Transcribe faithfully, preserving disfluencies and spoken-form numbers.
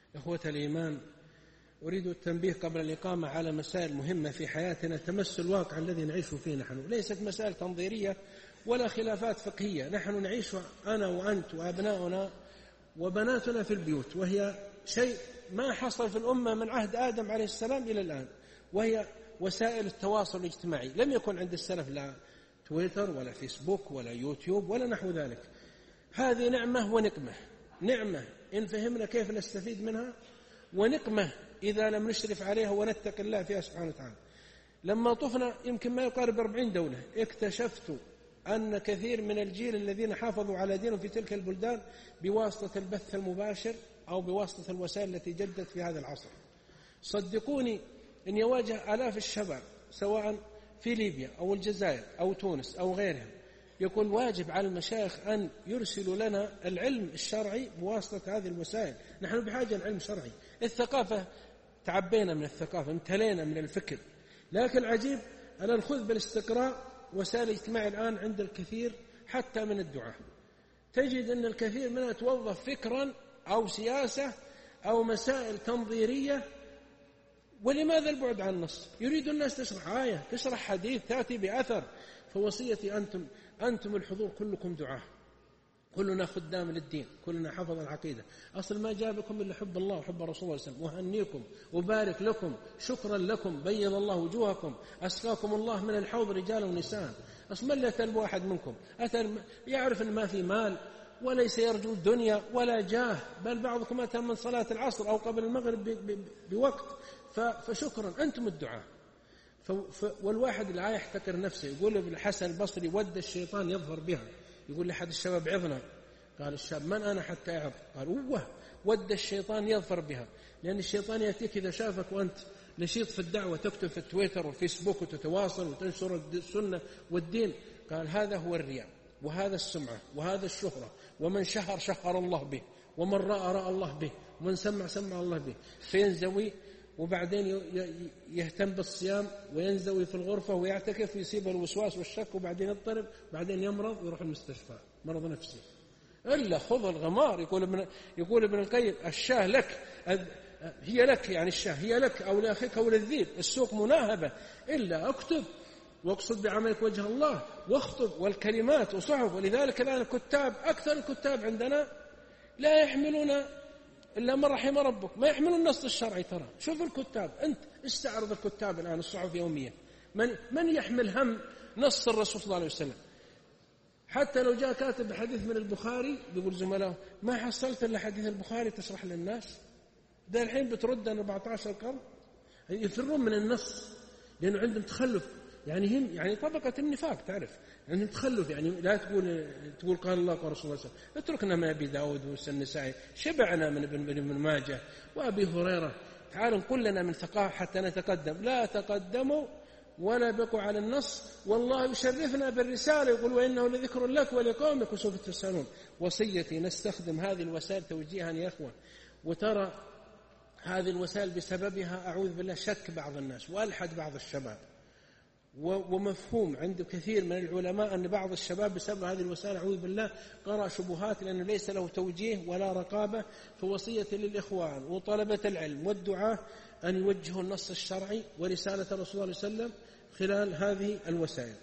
إخوة الإيمان، أريد التنبيه قبل الإقامة على مسائل مهمة في حياتنا تمس الواقع الذي نعيش فيه نحن. ليست مسائل تنظيرية ولا خلافات فقهية، نحن نعيش أنا وأنت وأبناؤنا وبناتنا في البيوت، وهي شيء ما حصل في الأمة من عهد آدم عليه السلام إلى الآن، وهي وسائل التواصل الاجتماعي. لم يكن عند السلف لا تويتر ولا فيسبوك ولا يوتيوب ولا نحو ذلك. هذه نعمة ونقمة، نعمة إن فهمنا كيف نستفيد منها، ونقمة إذا لم نشرف عليها ونتق الله فيها سبحانه وتعالى. لما طفنا يمكن ما يقارب أربعين دولة، اكتشفت أن كثير من الجيل الذين حافظوا على دينهم في تلك البلدان بواسطة البث المباشر أو بواسطة الوسائل التي جدت في هذا العصر. صدقوني إن يواجه آلاف الشباب سواء في ليبيا أو الجزائر أو تونس أو غيرها، يقول واجب على المشايخ أن يرسلوا لنا العلم الشرعي بواسطة هذه الوسائل. نحن بحاجة للعلم الشرعي. الثقافة تعبينا من الثقافة، امتلينا من الفكر، لكن عجيب أن نأخذ بالاستقراء وسائل الاجتماع الآن عند الكثير حتى من الدعاة، تجد أن الكثير منها توظف فكرا أو سياسة أو مسائل تنظيرية. ولماذا البعد عن النص؟ يريد الناس تشرح آية، تشرح حديث، تأتي بأثر. فوصيتي أنتم أنتم الحضور كلكم دعاة، كلنا خدام للدين، كلنا حفظ العقيدة. أصل ما جابكم إلا حب الله وحب الرسول صلى الله عليه وسلم. وهنيكم وبارك لكم، شكرا لكم، بيض الله وجوهكم، أسقاكم الله من الحوض رجال ونساء. أصل من لا تلب واحد منكم أتى يعرف أن ما في مال وليس يرجو الدنيا ولا جاه، بل بعضكم أتى من صلاة العصر أو قبل المغرب بوقت. فشكرا أنتم الدعاء. والواحد لا يحتكر نفسه. يقول ابن الحسن البصري ود الشيطان يظهر بها. يقول لأحد الشباب عظنا، قال الشاب من أنا حتى أعظ؟ قال أوه ود الشيطان يظهر بها، لأن الشيطان يأتيك إذا شافك وأنت نشيط في الدعوة، تكتب في التويتر والفيسبوك وتتواصل وتنشر السنة والدين. قال هذا هو الرياء، وهذا السمعة، وهذا الشهرة. ومن شهر شهر الله به، ومن رأى رأى الله به، ومن سمع سمع الله به. فينزوي وبعدين يهتم بالصيام وينزوي في الغرفة ويعتكف ويصيب الوسواس والشك، وبعدين يضطرب، بعدين يمرض ويروح المستشفى مرض نفسي. إلا خذ الغمار. يقول ابن يقول ابن القيم الشاه لك، هي لك، يعني الشاه هي لك أو لأخيك أو للذيب. السوق مناهبة. إلا أكتب واقصد بعملك وجه الله، واخطب، والكلمات وصحف. ولذلك الآن الكتاب، أكثر الكتاب عندنا لا يحملون إلا من رحم ربك، ما يحملون النص الشرعي. ترى شوف الكتاب، أنت استعرض الكتاب الآن، الصحف يوميا، من من يحمل هم نص الرسول صلى الله عليه وسلم؟ حتى لو جاء كاتب حديث من البخاري بيقول زملائه ما حصلت إلا حديث البخاري تشرح للناس. ده الحين بترد عن أربعة عشر قرن. يفرون من النص لأنه عندهم تخلف، يعني هم يعني طبقة النفاق، تعرف يعني تخلف. يعني لا تقول تقول قال الله قال رسول الله صلى الله عليه وسلم. اتركنا من أبي داود والنسائي، شبعنا من ابن ابن ماجه وأبي هريرة. تعالوا نقول لنا من ثقافة حتى نتقدم. لا تقدموا ولا بقوا على النص. والله يشرفنا بالرسالة، يقول وإنه لذكر لك ولقومك وسوف تسألون. وصيتي نستخدم هذه الوسائل توجيها يا أخوان. وترى هذه الوسائل بسببها أعوذ بالله شك بعض الناس وألحد بعض الشباب. ومفهوم عند كثير من العلماء أن بعض الشباب بسبب هذه الوسائل أعوذ بالله قرأ شبهات لأنه ليس له توجيه ولا رقابة. فوصية للإخوان وطلبة العلم والدعاة أن يوجهوا النص الشرعي ورسالة الرسول صلى الله عليه وسلم خلال هذه الوسائل.